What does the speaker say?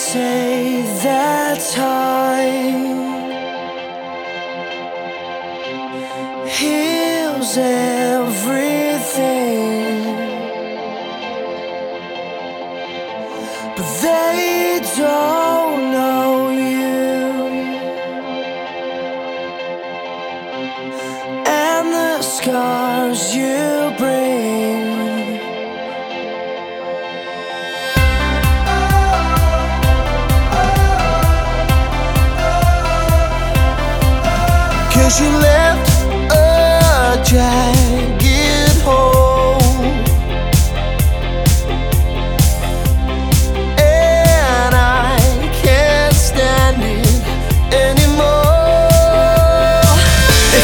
say that time heals everything, but they don't know you and the scars you bring. 'Cause you left a drag